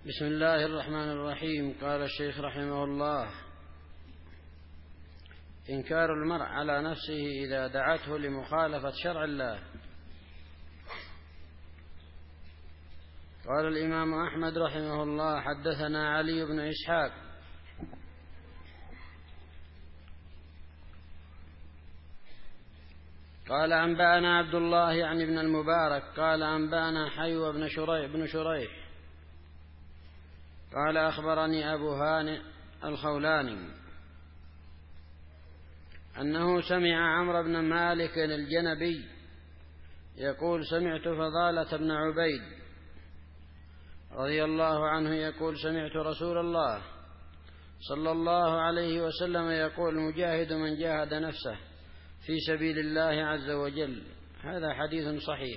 بسم الله الرحمن الرحيم. قال الشيخ رحمه الله: إنكار المرء على نفسه إذا دعته لمخالفة شرع الله. قال الإمام أحمد رحمه الله: حدثنا علي بن إسحاق قال أنبأنا عبد الله يعني بن المبارك قال أنبأنا حيوى بن شريح قال أخبرني أبو هانئ الخولاني أنه سمع عمرو بن مالك الجنبي يقول: سمعت فضالة بن عبيد رضي الله عنه يقول: سمعت رسول الله صلى الله عليه وسلم يقول: المجاهد من جاهد نفسه في سبيل الله عز وجل. هذا حديث صحيح.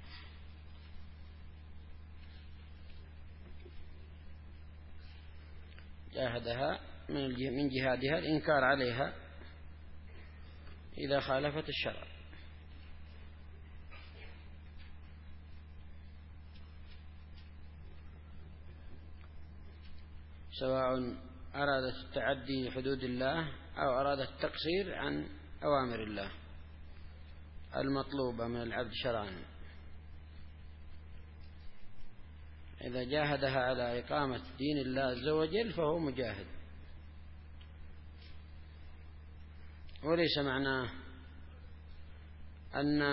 جاهدها من جهادها الإنكار عليها إذا خالفت الشرع. سواء أرادت التعدي حدود الله أو أرادت التقصير عن أوامر الله المطلوبة من العبد شرعا. إذا جاهدها على إقامة دين الله عز وجل فهو مجاهد، وليس معناه أن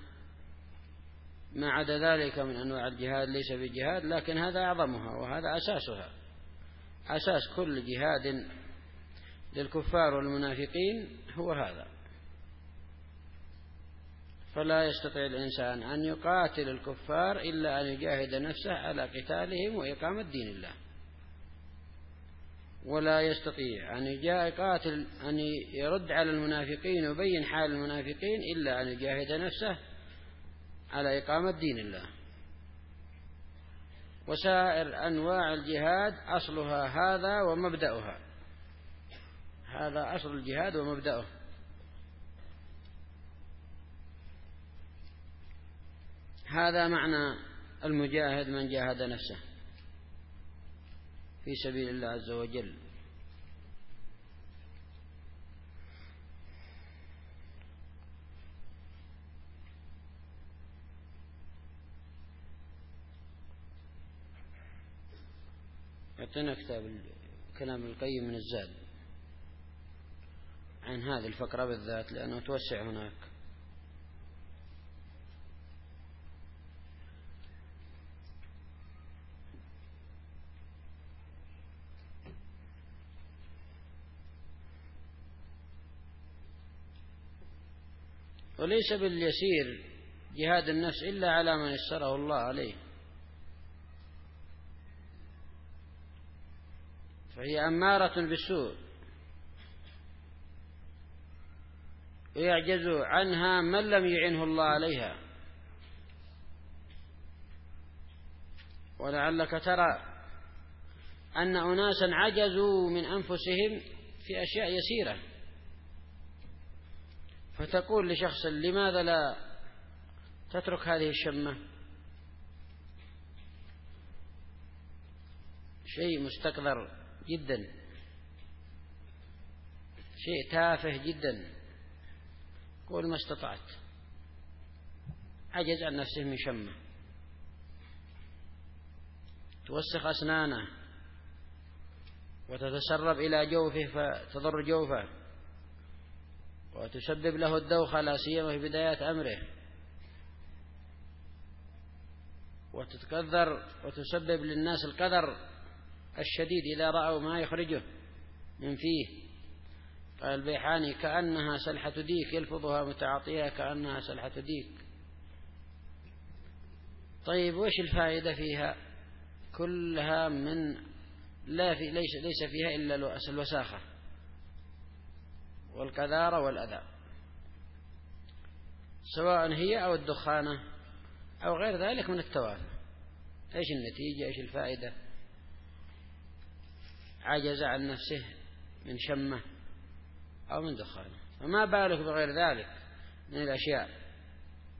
ما عدا ذلك من أنواع الجهاد ليس بجهاد، لكن هذا أعظمها وهذا أساسها. أساس كل جهاد للكفار والمنافقين هو هذا. فلا يستطيع الإنسان أن يقاتل الكفار إلا أن يجاهد نفسه على قتالهم وإقامة دين الله، ولا يستطيع أن يقاتل أن يرد على المنافقين ويبين حال المنافقين إلا أن يجاهد نفسه على إقامة دين الله. وسائر أنواع الجهاد أصلها هذا ومبدأها، هذا أصل الجهاد ومبدأه. هذا معنى المجاهد من جاهد نفسه في سبيل الله عز وجل. أعطينا كتاب كلام القيم من الزاد عن هذه الفقرة بالذات لأنه توسع هناك. وليس باليسير جهاد النفس إلا على من يسره الله عليه، فهي أمارة بالسوء ويعجز عنها من لم يعنه الله عليها. ولعلك ترى أن أناسا عجزوا من أنفسهم في أشياء يسيرة، فتقول لشخص: لماذا لا تترك هذه الشمة؟ شيء مستقذر جدا، شيء تافه جدا، قول ما استطعت. عجز عن نفسه من شمة، توسخ أسنانه وتتسرب إلى جوفه فتضر جوفه وتسبب له الدوخة لا سيما في بدايات أمره، وتتكذر وتسبب للناس القدر الشديد إذا رأوا ما يخرجه من فيه. قال البيحاني: كأنها سلحة ديك يلفظها متعاطيها كأنها سلحة ديك. طيب وش الفائدة فيها؟ كلها من ليس فيها إلا الوساخة والقذارة والأذى، سواء هي أو الدخانة أو غير ذلك من التوافه. إيش النتيجة؟ إيش الفائدة؟ عجز عن نفسه من شمة أو من دخانة، فما بالك بغير ذلك من الأشياء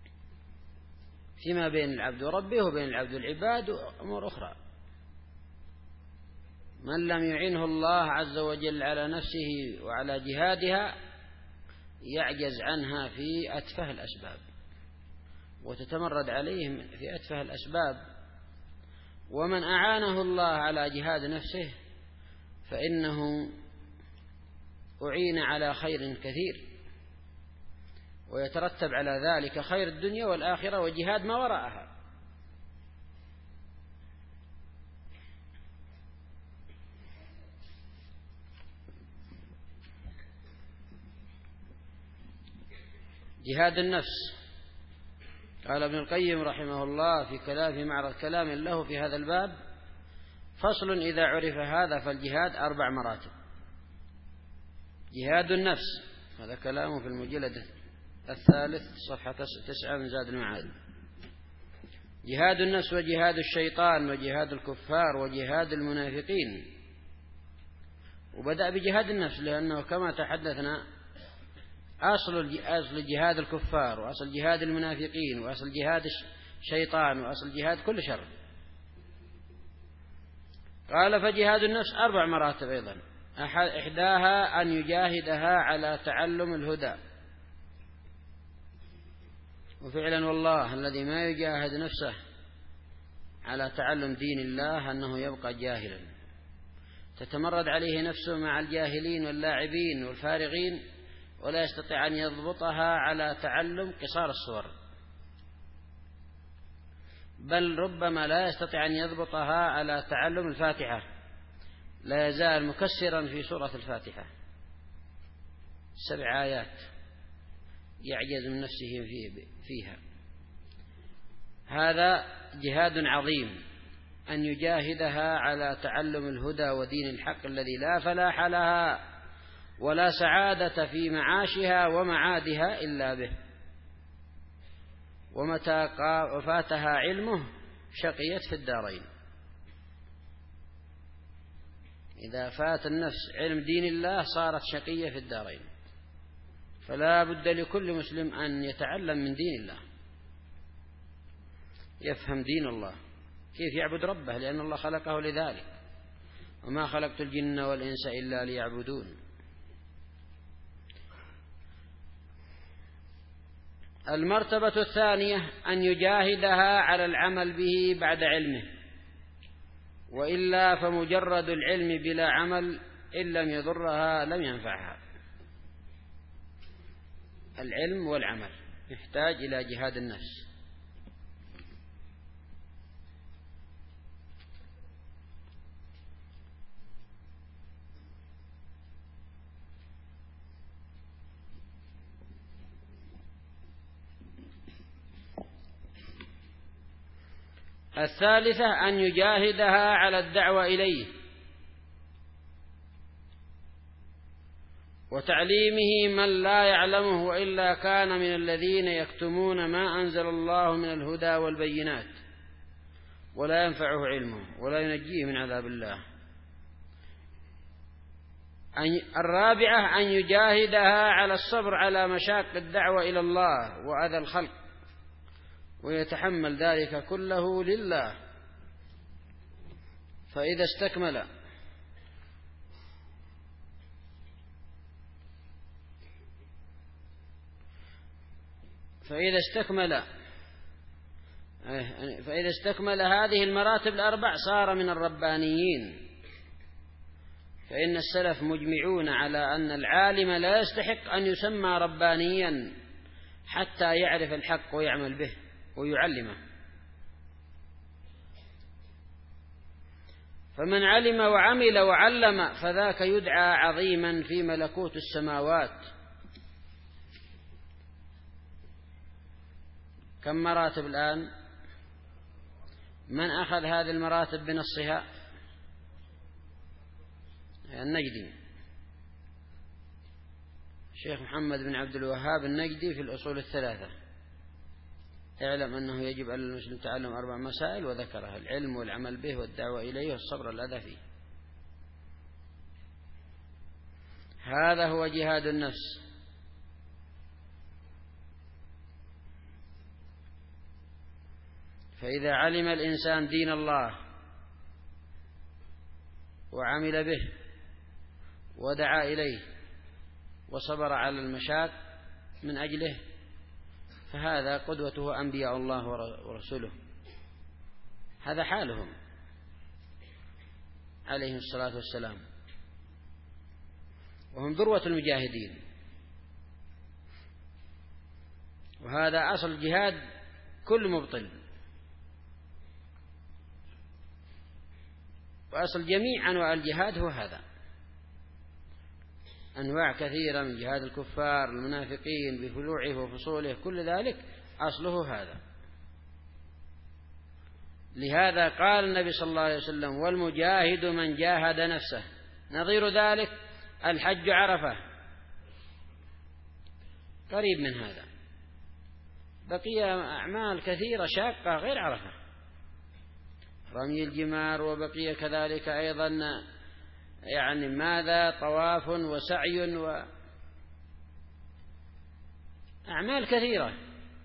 فيما بين العبد وربه وبين العبد والعباد وأمور أخرى. من لم يعنه الله عز وجل على نفسه وعلى جهادها يعجز عنها في أتفه الأسباب وتتمرد عليه في أتفه الأسباب. ومن أعانه الله على جهاد نفسه فإنه أعين على خير كثير، ويترتب على ذلك خير الدنيا والآخرة وجهاد ما وراءها. جهاد النفس، قال ابن القيم رحمه الله في معرض كلام له في هذا الباب: فصل: إذا عرف هذا فالجهاد 4 مراتب. جهاد النفس، هذا كلامه في المجلد 3 صفحة 9 من زاد المعاد. جهاد النفس وجهاد الشيطان وجهاد الكفار وجهاد المنافقين. وبدأ بجهاد النفس لأنه كما تحدثنا أصل جهاد الكفار وأصل جهاد المنافقين وأصل جهاد الشيطان وأصل جهاد كل شر. قال: فجهاد النفس 4 مراتب أيضا، إحداها أن يجاهدها على تعلم الهدى. وفعلا والله الذي ما يجاهد نفسه على تعلم دين الله أنه يبقى جاهلا، تتمرد عليه نفسه مع الجاهلين واللاعبين والفارغين، ولا يستطيع أن يضبطها على تعلم قصار الصور، بل ربما لا يستطيع أن يضبطها على تعلم الفاتحة، لا يزال مكسرا في سورة الفاتحة 7 آيات يعجز من نفسه فيها. هذا جهاد عظيم، أن يجاهدها على تعلم الهدى ودين الحق الذي لا فلاح لها ولا سعادة في معاشها ومعادها إلا به. ومتى فاتها علمه شقيت في الدارين. إذا فات النفس علم دين الله صارت شقية في الدارين. فلا بد لكل مسلم أن يتعلم من دين الله، يفهم دين الله كيف يعبد ربه، لأن الله خلقه لذلك: وما خلقت الجن والإنس إلا ليعبدون. المرتبة الثانية أن يجاهدها على العمل به بعد علمه، وإلا فمجرد العلم بلا عمل إن لم يضرها لم ينفعها. العلم والعمل يحتاج إلى جهاد النفس. الثالثة أن يجاهدها على الدعوة إليه وتعليمه من لا يعلمه، وإلا كان من الذين يكتمون ما أنزل الله من الهدى والبينات ولا ينفعه علمه ولا ينجيه من عذاب الله. الرابعة أن يجاهدها على الصبر على مشاق الدعوة إلى الله وأذى الخلق، ويتحمل ذلك كله لله. فإذا استكمل هذه المراتب 4 صار من الربانيين. فإن السلف مجمعون على أن العالم لا يستحق أن يسمى ربانيا حتى يعرف الحق ويعمل به ويعلمه. فمن علم وعمل وعلم فذاك يدعى عظيما في ملكوت السماوات. كم مراتب الآن؟ من أخذ هذه المراتب بنصها؟ النجدي، الشيخ محمد بن عبد الوهاب النجدي في الأصول 3. اعلم أنه يجب على المسلم تعلم 4 مسائل وذكرها: العلم والعمل به والدعوة إليه والصبر الأذى فيه. هذا هو جهاد النفس. فإذا علم الإنسان دين الله وعمل به ودعا إليه وصبر على المشاق من أجله، فهذا قدوته أنبياء الله ورسوله، هذا حالهم عليهم الصلاة والسلام، وهم ذروة المجاهدين. وهذا أصل الجهاد كل مبطل، وأصل جميع أنواع الجهاد هو هذا. أنواع كثيرة من جهاد الكفار المنافقين بفلوعه وفصوله، كل ذلك أصله هذا. لهذا قال النبي صلى الله عليه وسلم: والمجاهد من جاهد نفسه. نظير ذلك الحج عرفة، قريب من هذا. بقي أعمال كثيرة شاقة غير عرفة، رمي الجمار، وبقي كذلك أيضا طواف وسعي وأعمال كثيرة.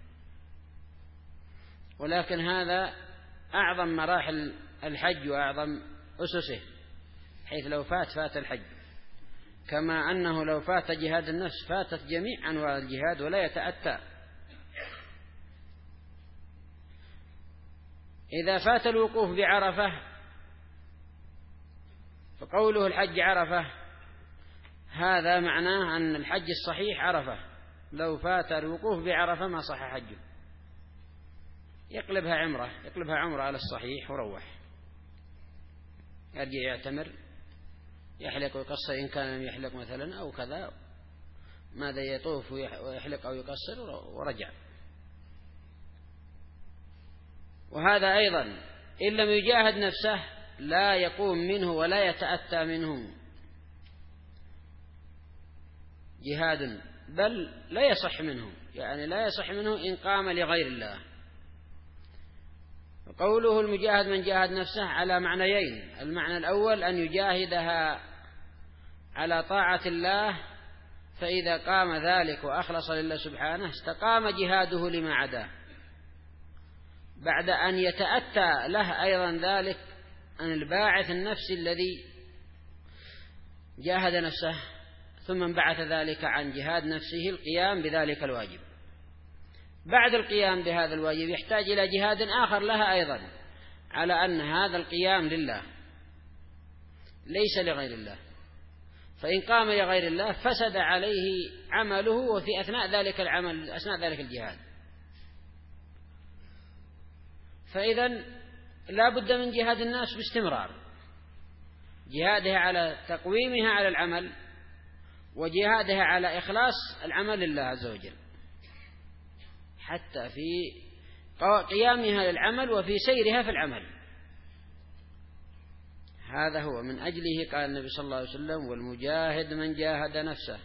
ولكن هذا أعظم مراحل الحج وأعظم أسسه، حيث لو فات الحج، كما أنه لو فات جهاد النفس فاتت جميع أنواع الجهاد ولا يتأتى. إذا فات الوقوف بعرفة فقوله الحج عرفة، هذا معناه أن الحج الصحيح عرفة. لو فات الوقوف بعرفة ما صح حجه، يقلبها عمرة على الصحيح وروح، يرجع يعتمر، يحلق ويقصر إن كان لم يحلق مثلا أو كذا، ماذا يطوف ويحلق أو يقصر ورجع. وهذا أيضا إن لم يجاهد نفسه لا يقوم منه ولا يتأتى منه جهاد، بل لا يصح منه، لا يصح منه إن قام لغير الله. قوله المجاهد من جاهد نفسه على معنيين: المعنى الأول أن يجاهدها على طاعة الله، فإذا قام ذلك وأخلص لله سبحانه استقام جهاده لما عداه، بعد أن يتأتى له أيضا ذلك أن الباعث النفسي الذي جاهد نفسه ثم انبعث ذلك عن جهاد نفسه القيام بذلك الواجب. بعد القيام بهذا الواجب يحتاج إلى جهاد آخر لها أيضا، على أن هذا القيام لله ليس لغير الله، فإن قام لغير الله فسد عليه عمله، وفي أثناء ذلك العمل أثناء ذلك الجهاد. فإذا لا بد من جهاد الناس باستمرار، جهادها على تقويمها على العمل، وجهادها على إخلاص العمل لله عز وجل، حتى في قيامها للعمل وفي سيرها في العمل. هذا هو من أجله قال النبي صلى الله عليه وسلم: والمجاهد من جاهد نفسه.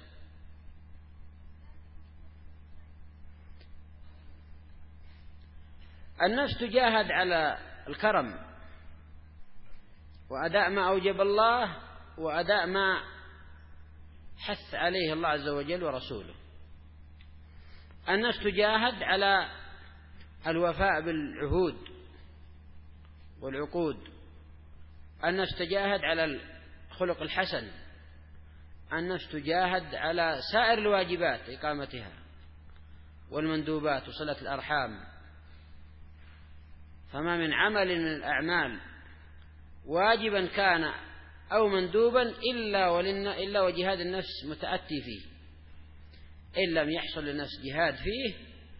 النفس تجاهد على الكرم وأداء ما أوجب الله وأداء ما حث عليه الله عز وجل ورسوله. النفس تجاهد على الوفاء بالعهود والعقود، النفس تجاهد على الخلق الحسن، النفس تجاهد على سائر الواجبات إقامتها والمندوبات وصلة الأرحام. فما من عمل من الأعمال واجبا كان أو مندوبا إلا وجهاد النفس متأتي فيه. إن لم يحصل للنفس جهاد فيه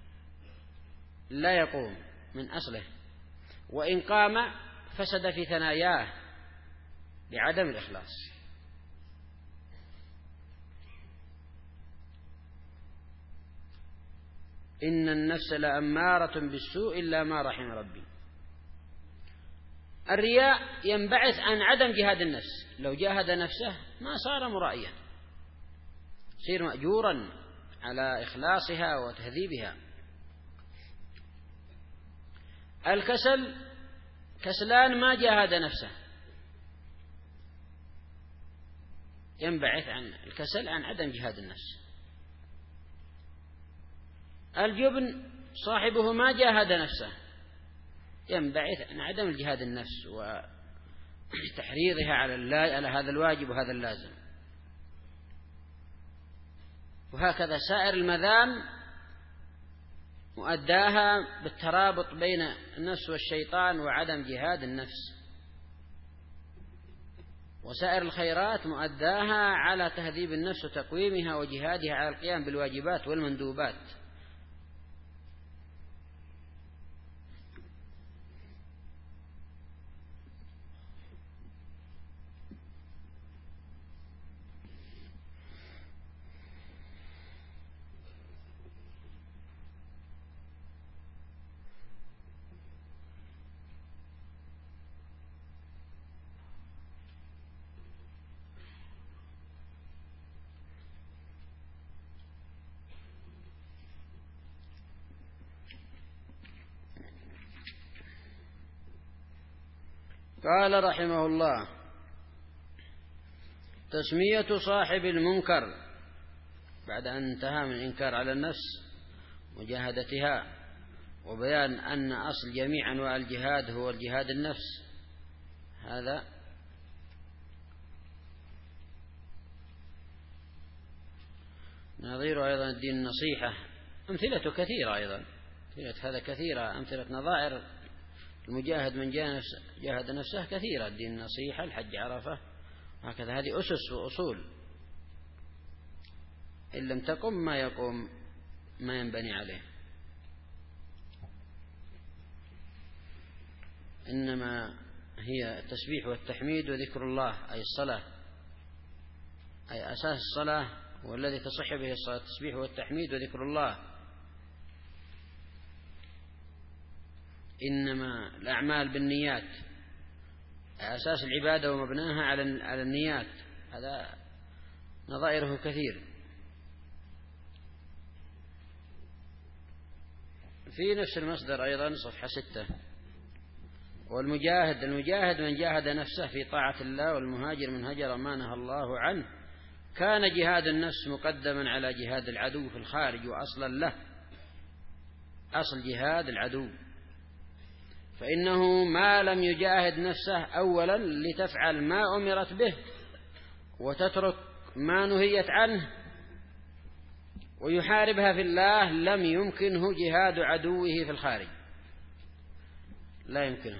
لا يقوم من أصله، وإن قام فسد في ثناياه بعدم الإخلاص. إن النفس لأمارة بالسوء إلا ما رحم ربي. الرياء ينبعث عن عدم جهاد النفس، لو جاهد نفسه ما صار مرائيا، يصير مأجورا على إخلاصها وتهذيبها. الكسل كسلان ما جاهد نفسه، ينبعث عن الكسل عن عدم جهاد النفس. الجبن صاحبه ما جاهد نفسه، ينبعث عن عدم الجهاد النفس تحريضها على هذا الواجب وهذا اللازم. وهكذا سائر المذام مؤداها بالترابط بين النفس والشيطان وعدم جهاد النفس، وسائر الخيرات مؤداها على تهذيب النفس وتقويمها وجهادها على القيام بالواجبات والمندوبات. قال رحمه الله: تسمية صاحب المنكر بعد أن انتهى من الإنكار على النفس مجاهدتها وبيان أن أصل جميع أنواع الجهاد هو الجهاد النفس، هذا نظير أيضا الدين النصيحة. أمثلة كثيرة أيضا، أمثلة هذا كثيرة، أمثلة نظائر المجاهد من جاهد نفسه كثيرة، الدين النصيحة، الحج عرفة، هكذا. هذه أسس وأصول، إن لم تقم ما يقوم ما ينبني عليه. إنما هي التسبيح والتحميد وذكر الله، أي الصلاة، أي أساس الصلاة والذي تصح به الصلاة، التسبيح والتحميد وذكر الله. إنما الأعمال بالنيات، أساس العبادة ومبناها على النيات، هذا نظائره كثير. في نفس المصدر أيضا صفحة 6: والمجاهد من جاهد نفسه في طاعة الله، والمهاجر من هجر ما نهى الله عنه. كان جهاد النفس مقدما على جهاد العدو في الخارج، وأصلا له أصل جهاد العدو، فإنه ما لم يجاهد نفسه أولا لتفعل ما أمرت به وتترك ما نهيت عنه ويحاربها في الله، لم يمكنه جهاد عدوه في الخارج، لا يمكنه.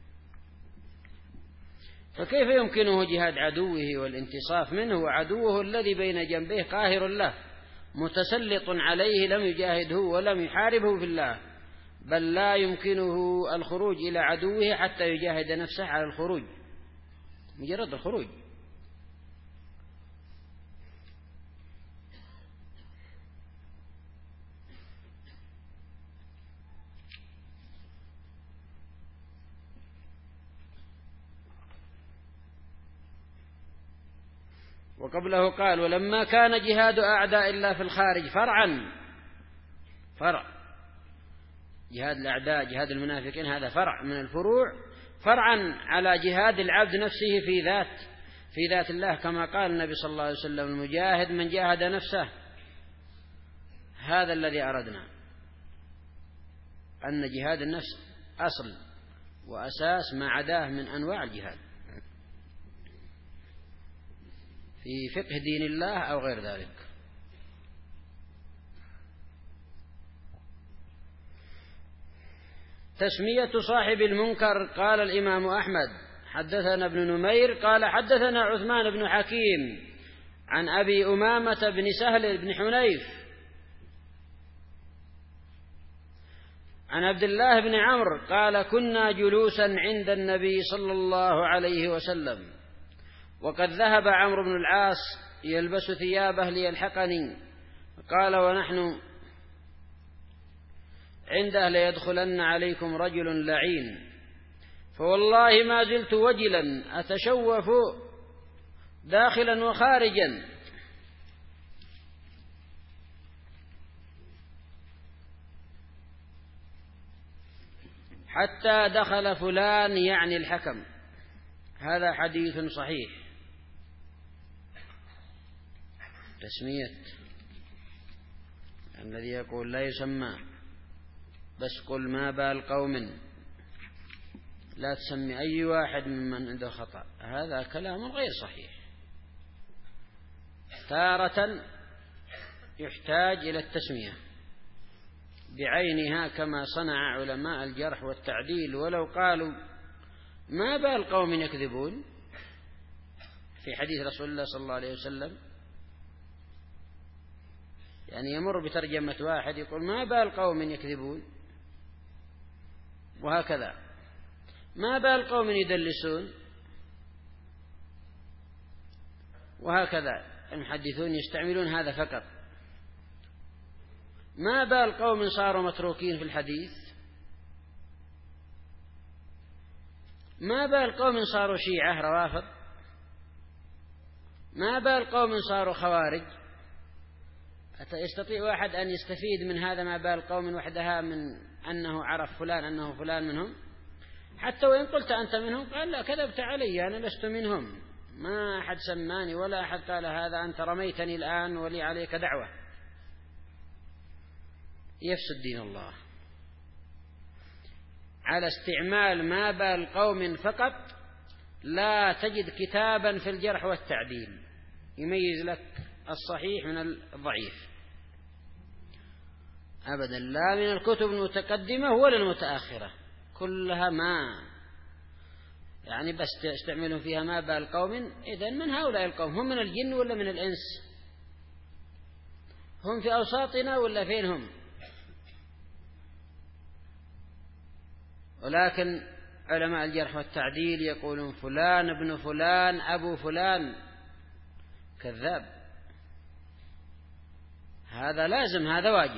فكيف يمكنه جهاد عدوه والانتصاف منه وعدوه الذي بين جنبيه قاهر له متسلط عليه لم يجاهده ولم يحاربه في الله، بل لا يمكنه الخروج إلى عدوه حتى يجاهد نفسه على الخروج، مجرد الخروج. وقبله قال: ولما كان جهاد أعداء الله في الخارج فرع جهاد الأعداء، جهاد المنافقين، هذا فرع من الفروع، فرعا على جهاد العبد نفسه في ذات الله، كما قال النبي صلى الله عليه وسلم: المجاهد من جاهد نفسه. هذا الذي أردنا، أن جهاد النفس أصل وأساس ما عداه من أنواع الجهاد في فقه دين الله أو غير ذلك. تسمية صاحب المنكر. قال الإمام أحمد: حدثنا ابن نمير قال حدثنا عثمان بن حكيم عن أبي أمامة بن سهل بن حنيف عن عبد الله بن عمرو قال: كنا جلوسا عند النبي صلى الله عليه وسلم، وقد ذهب عمرو بن العاص يلبس ثيابه ليلحقني، قال: ونحن عنده ليدخلن عليكم رجل لعين، فوالله ما زلت وجلا أتشوف داخلا وخارجا، حتى دخل فلان يعني الحكم. هذا حديث صحيح. تسمية الذي يقول لا يسمى، بس قل ما بال قوم لا تسمي أي واحد ممن عنده خطأ، هذا كلام غير صحيح. تارة يحتاج إلى التسمية بعينها كما صنع علماء الجرح والتعديل، ولو قالوا ما بال قوم يكذبون في حديث رسول الله صلى الله عليه وسلم، يعني يمر بترجمة واحد يقول ما بال قوم يكذبون، وهكذا ما بال قوم يدلسون، وهكذا المحدثون يستعملون هذا فقط. ما بال قوم صاروا متروكين في الحديث، ما بال قوم صاروا شيعة روافض، ما بال قوم صاروا خوارج. يستطيع واحد أن يستفيد من هذا ما بال قوم وحدها من أنه عرف فلان أنه فلان منهم، حتى وإن قلت أنت منهم قال لا كذبت علي أنا لست منهم، ما أحد سماني ولا أحد قال هذا، أنت رميتني الآن ولي عليك دعوة. يفسد دين الله على استعمال ما بال قوم فقط. لا تجد كتابا في الجرح والتعديل يميز لك الصحيح من الضعيف أبدا، لا من الكتب المتقدمة ولا المتأخرة، كلها ما يعني بس تستعملون فيها ما بال قوم. إذن من هؤلاء القوم؟ هم من الجن ولا من الإنس؟ هم في أوساطنا ولا فين هم؟ ولكن علماء الجرح والتعديل يقولون فلان ابن فلان أبو فلان، كذاب. هذا لازم، هذا واجب.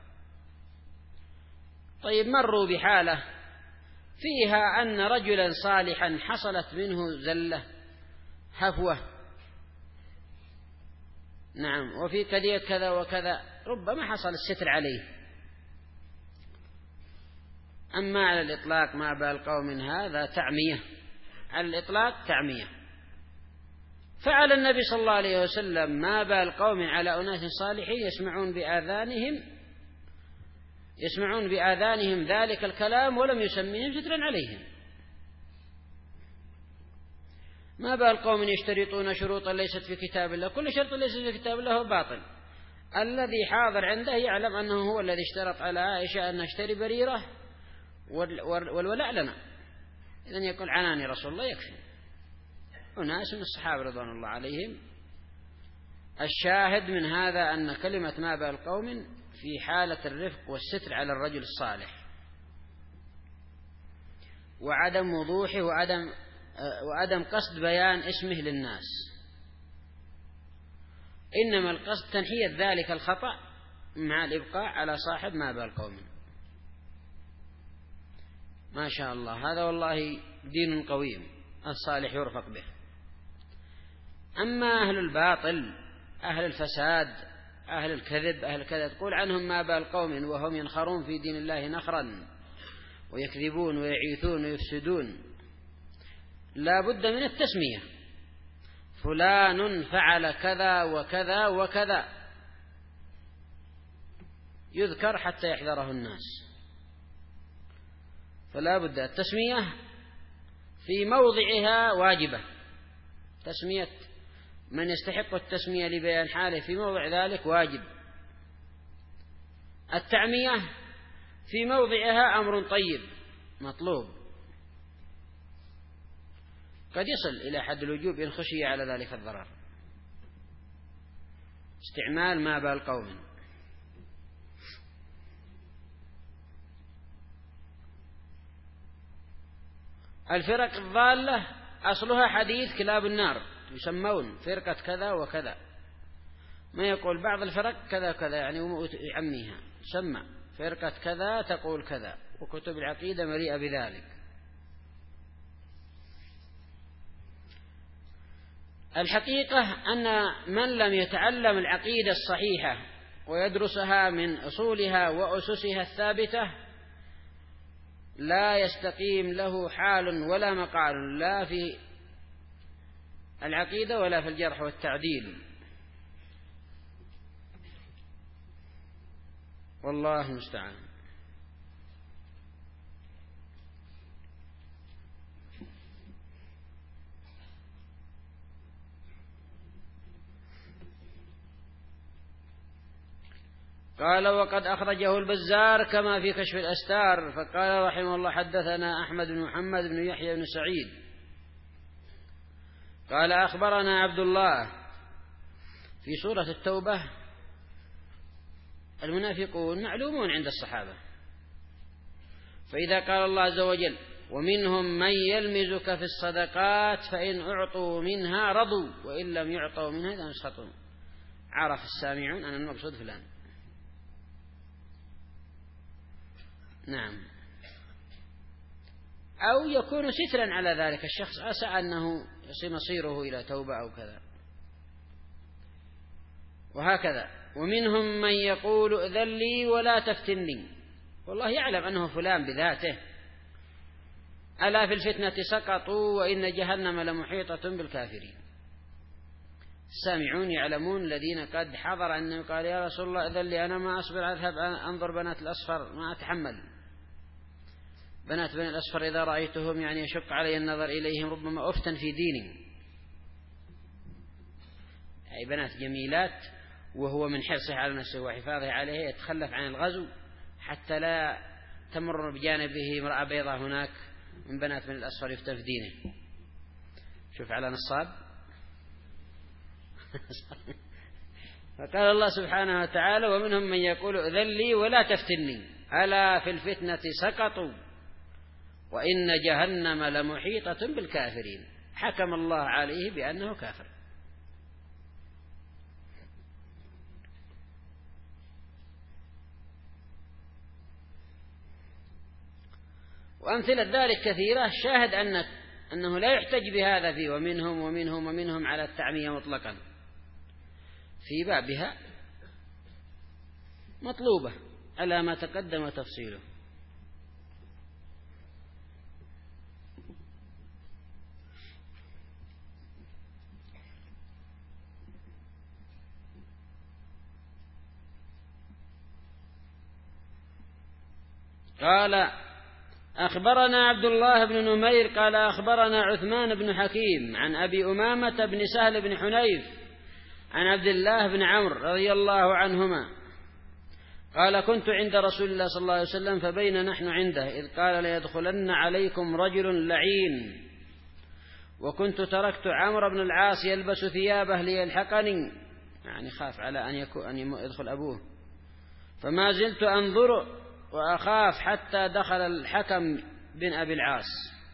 طيب مروا بحالة فيها أن رجلا صالحا حصلت منه زلة هفوة، نعم، وفي قضية كذا وكذا، ربما حصل الستر عليه. أما على الإطلاق ما بال قوم هذا تعمية، على الإطلاق تعمية. فعل النبي صلى الله عليه وسلم ما بال قوم على أناس صالحين يسمعون بآذانهم ذلك الكلام ولم يسميهم سترا عليهم. ما بال قوم يشترطون شروطا ليست في كتاب الله، كل شرط ليست في كتاب الله هو باطل. الذي حاضر عنده يعلم أنه هو الذي اشترط على عائشة أن نشتري بريرة والولاء لنا، إذن يقول عناني رسول الله يكفي. وناس من الصحابة رضوان الله عليهم. الشاهد من هذا أن كلمة ما بال قوم في حالة الرفق والستر على الرجل الصالح، وعدم وضوحه وعدم قصد بيان اسمه للناس، إنما القصد تنحية ذلك الخطأ مع الإبقاء على صاحب ما بال قوم. ما شاء الله، هذا والله دين قويم الصالح يرفق به. أما أهل الباطل، أهل الفساد، أهل الكذب، أهل كذا، تقول عنهم ما بال قوم وهم ينخرون في دين الله نخرا ويكذبون ويعيثون ويفسدون. لا بد من التسمية، فلان فعل كذا وكذا وكذا، يذكر حتى يحذره الناس. فلا بد التسمية في موضعها واجبة، تسمية من يستحق التسمية لبيان حاله في موضع ذلك واجب. التعمية في موضعها أمر طيب مطلوب، قد يصل إلى حد الوجوب إن خشي على ذلك الضرر. استعمال ما بال قوم. الفرق الضالة أصلها حديث كلاب النار، يسمون فرقة كذا وكذا، ما يقول بعض الفرق كذا كذا يعني يعميها، سمى فرقة كذا تقول كذا، وكتب العقيدة مليئة بذلك. الحقيقة أن من لم يتعلم العقيدة الصحيحة ويدرسها من أصولها وأسسها الثابتة لا يستقيم له حال ولا مقال، لا في العقيدة ولا في الجرح والتعديل، والله المستعان. قال وقد أخرجه البزار كما في كشف الأستار. فقال رحمه الله حدثنا أحمد بن محمد بن يحيى بن سعيد قال أخبرنا عبد الله. في سورة التوبة المنافقون معلومون عند الصحابة، فإذا قال الله عز وجل ومنهم من يلمزك في الصدقات فإن أعطوا منها رضوا وإن لم يعطوا منها إذا يسخطون، عرف السامعون أن المقصود فلان. نعم. أو يكون سترا على ذلك الشخص، عسى أنه مصيره إلى توبة أو كذا. وهكذا ومنهم من يقول ائذن لي ولا تفتني، والله يعلم أنه فلان بذاته. ألا في الفتنة سقطوا وإن جهنم لمحيطة بالكافرين. السامعون يعلمون الذين قد حضر أنه قال يا رسول الله ائذن لي أنا ما أصبر أذهب أنظر بنات الأصفر، ما أتحمل بنات بني الأصفر، إذا رأيتهم يعني يشق علي النظر إليهم ربما أفتن في ديني. أي بنات جميلات، وهو من حرصه على نفسه وحفاظه عليه يتخلف عن الغزو حتى لا تمر بجانبه امرأة بيضاء هناك من بنات بني الأصفر يفتن في دينه. شوف على نصاب. فقال الله سبحانه وتعالى ومنهم من يقول ائذن لي ولا تفتني ألا في الفتنة سقطوا وإن جهنم لمحيطة بالكافرين. حكم الله عليه بأنه كافر. وأمثلة ذلك كثيرة. شاهد أنه لا يحتج بهذا فيه ومنهم ومنهم ومنهم على التعمية مطلقا، في بابها مطلوبة على ما تقدم تفصيله. قال أخبرنا عبد الله بن نمير قال أخبرنا عثمان بن حكيم عن أبي أمامة بن سهل بن حنيف عن عبد الله بن عمرو رضي الله عنهما قال كنت عند رسول الله صلى الله عليه وسلم فبين نحن عنده إذ قال ليدخلن عليكم رجل لعين، وكنت تركت عمرو بن العاص يلبس ثيابه ليلحقني، يعني خاف على أن يدخل أبوه، فما زلت أنظر وأخاف حتى دخل الحكم بن أبي العاص.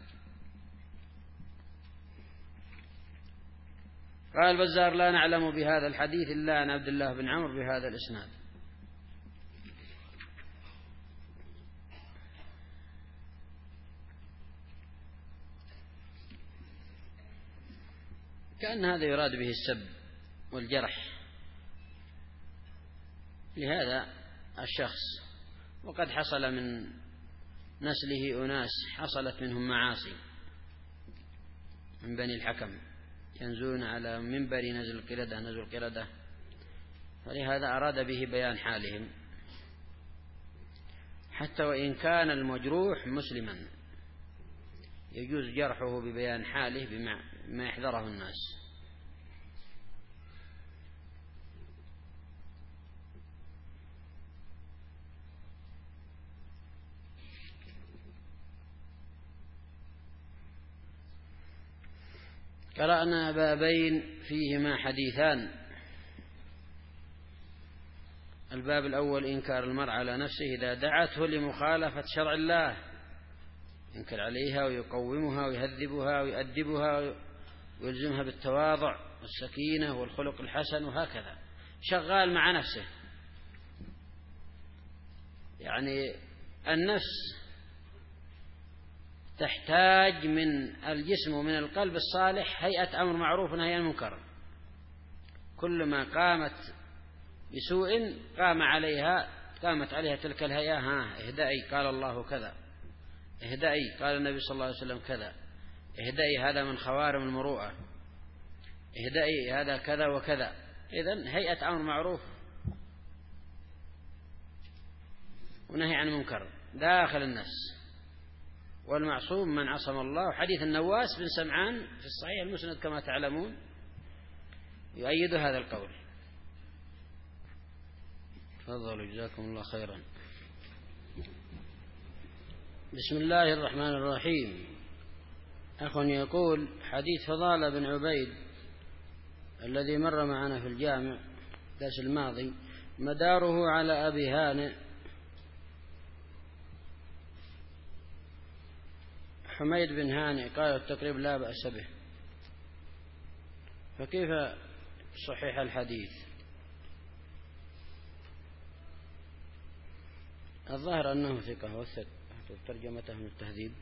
قال البزار لا نعلم بهذا الحديث إلا عن عبد الله بن عمرو بهذا الإسناد. كأن هذا يراد به السب والجرح لهذا الشخص، وقد حصل من نسله أناس حصلت منهم معاصي من بني الحكم ينزلون على منبر نزل القردة، فلهذا أراد به بيان حالهم حتى وإن كان المجروح مسلما يجوز جرحه ببيان حاله بما يحذره الناس. قرأنا بابين فيهما حديثان. الباب الأول إنكار المرء على نفسه إذا دعته لمخالفة شرع الله، ينكر عليها ويقومها ويهذبها ويؤدبها ويلزمها بالتواضع والسكينة والخلق الحسن، وهكذا شغال مع نفسه. يعني النفس تحتاج من الجسم ومن القلب الصالح هيئة أمر معروف ونهي عن المنكر. كل ما قامت بسوء قامت عليها تلك الهيئة، اهدئي قال الله كذا، اهدئي قال النبي صلى الله عليه وسلم كذا، اهدئي هذا من خوارم المروءة، اهدئي هذا كذا وكذا. إذن هيئة أمر معروف ونهي عن المنكر داخل النفس. والمعصوم من عصم الله. حديث النواس بن سمعان في الصحيح المسند كما تعلمون يؤيد هذا القول. تفضلوا جزاكم الله خيرا. بسم الله الرحمن الرحيم. أخ يقول: حديث فضالة بن عبيد الذي مر معنا في الجامع الدرس الماضي مداره على أبي هانئ حميد بن هانئ، قال التقريب لا بأس به، فكيف صحيح الحديث؟ الظاهر أنه ثقة، وثق ترجمته من التهذيب،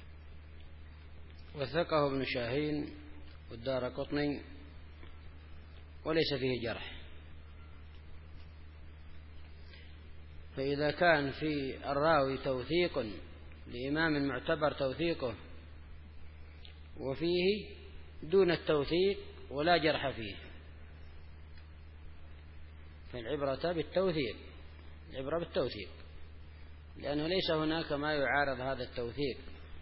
وثقه ابن شاهين والدارقطني، وليس فيه جرح. فإذا كان في الراوي توثيق لإمام معتبر توثيقه وفيه دون التوثيق ولا جرح فيه، فالعبرة بالتوثيق، العبرة بالتوثيق، لأنه ليس هناك ما يعارض هذا التوثيق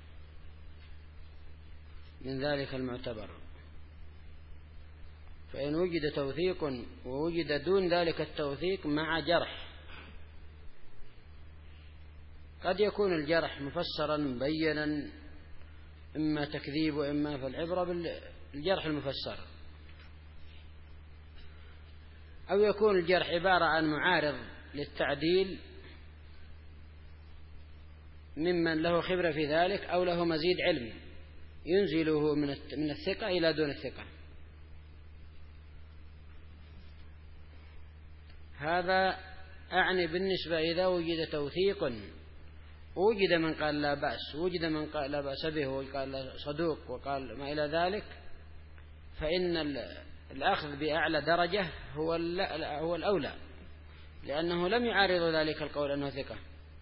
من ذلك المعتبر. فإن وجد توثيق ووجد دون ذلك التوثيق مع جرح، قد يكون الجرح مفسرا مبينا، إما تكذيب وإما، فالعبرة بالجرح المفسر، أو يكون الجرح عبارة عن معارض للتعديل ممن له خبرة في ذلك أو له مزيد علم ينزله من الثقة إلى دون الثقة. هذا أعني بالنسبة إذا وجد توثيق، وجد من قال لا بأس، وجد من قال لا بأس به وقال صدوق وقال ما إلى ذلك، فإن الأخذ بأعلى درجة هو الأولى، لأنه لم يعارض ذلك القول أنه ثقة،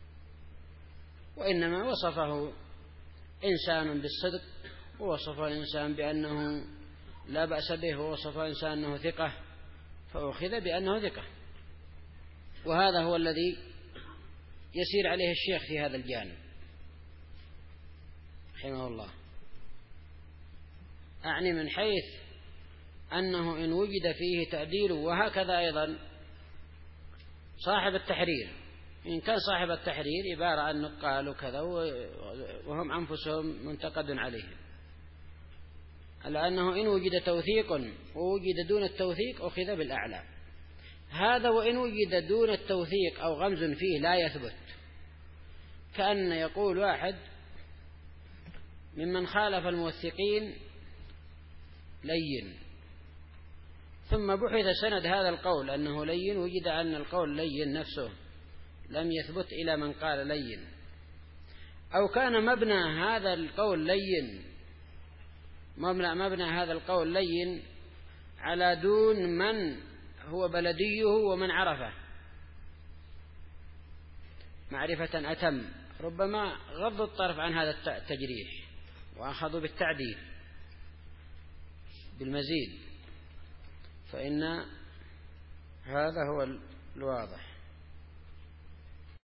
وإنما وصفه إنسان بالصدق، ووصف إنسان بأنه لا بأس به، ووصف إنسان أنه ثقة، فأخذ بأنه ثقة. وهذا هو الذي يسير عليه الشيخ في هذا الجانب رحمه الله. أعني من حيث أنه إن وجد فيه تعديل، وهكذا أيضا صاحب التحرير، إن كان صاحب التحرير عبارة عن نقال وكذا وهم أنفسهم منتقد عليهم، على أنه إن وجد توثيق ووجد دون التوثيق أخذ بالأعلى. هذا وإن وجد دون التوثيق أو غمز فيه لا يثبت، كأن يقول واحد ممن خالف الموثقين لين، ثم بحث سند هذا القول أنه لين، وجد أن القول لين نفسه لم يثبت إلى من قال لين، أو كان مبنى هذا القول لين، مبنى هذا القول لين على دون من هو بلديه ومن عرفه معرفة أتم، ربما غضوا الطرف عن هذا التجريح وأخذوا بالتعديل بالمزيد، فإن هذا هو الواضح.